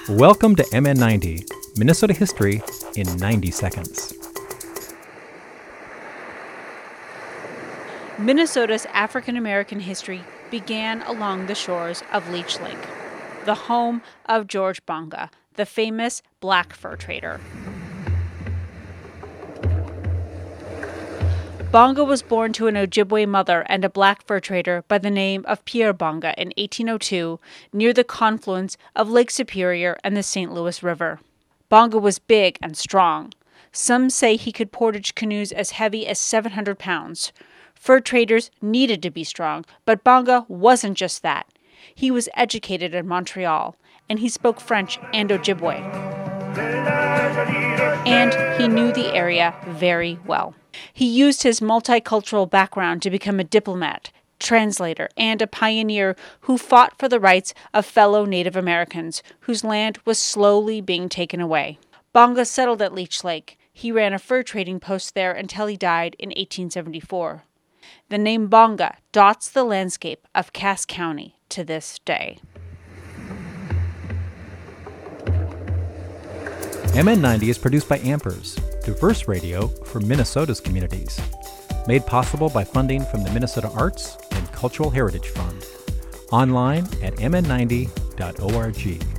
Welcome to MN90, Minnesota History in 90 seconds. Minnesota's African-American history began along the shores of Leech Lake, the home of George Bonga, the famous black fur trader. Bonga was born to an Ojibwe mother and a black fur trader by the name of Pierre Bonga in 1802 near the confluence of Lake Superior and the St. Louis River. Bonga was big and strong. Some say he could portage canoes as heavy as 700 pounds. Fur traders needed to be strong, but Bonga wasn't just that. He was educated in Montreal, and he spoke French and Ojibwe. And he knew the area very well. He used his multicultural background to become a diplomat, translator, and a pioneer who fought for the rights of fellow Native Americans whose land was slowly being taken away. Bonga settled at Leech Lake. He ran a fur trading post there until he died in 1874. The name Bonga dots the landscape of Cass County to this day. MN90 is produced by Ampers, diverse radio for Minnesota's communities. Made possible by funding from the Minnesota Arts and Cultural Heritage Fund. Online at mn90.org.